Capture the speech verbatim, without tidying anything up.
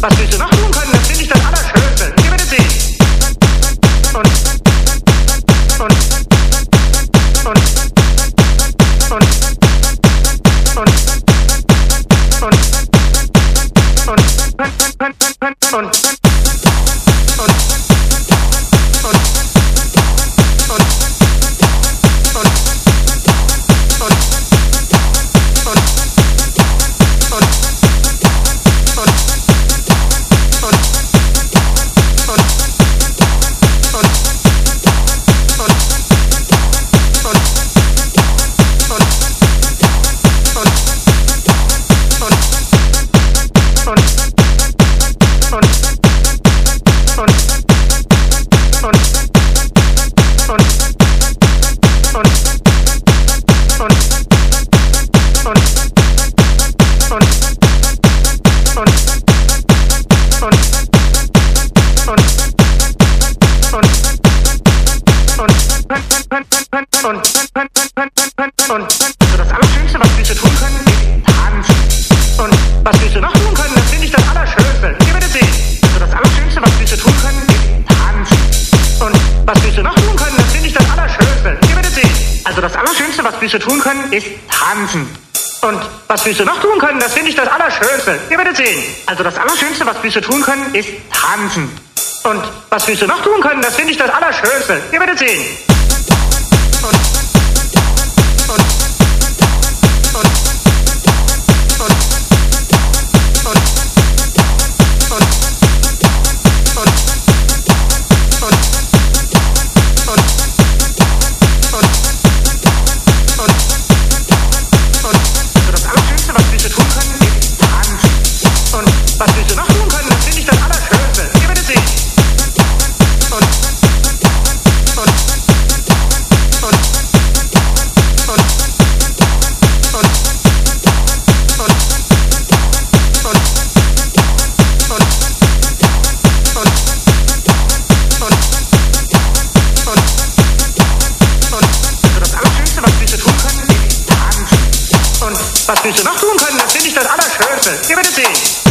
was willst du noch tun können? Das finde ich das Allerschönste. Ihr werdet sehen. Und, und, und, und, und, und, und, und, und, und, Und also das Allerschönste, was wir tun können, ist tanzen. Und was wir noch tun können, das finde ich das Allerschönste. Ihr werdet sehen. Also das Allerschönste, was wir tun können, ist tanzen. Und was wir noch tun können, das finde ich das Allerschönste. Ihr werdet sehen. Also das Allerschönste, was wir tun können, ist tanzen. Und was wir noch tun können, das finde ich das Allerschönste. Ihr werdet sehen. Also das Allerschönste, was wir tun können, ist tanzen. Und was wir noch tun können, das finde ich das Allerschönste. Ihr werdet sehen. Und was wir noch tun können, das finde ich das Allerschönste. Ihr werdet sehen. Und, und, und, und, und, und, und, das Allerschönste, was wir tun können, ist tanzen. Und was wir noch tun können, das finde ich das Allerschönste. Ihr werdet sehen.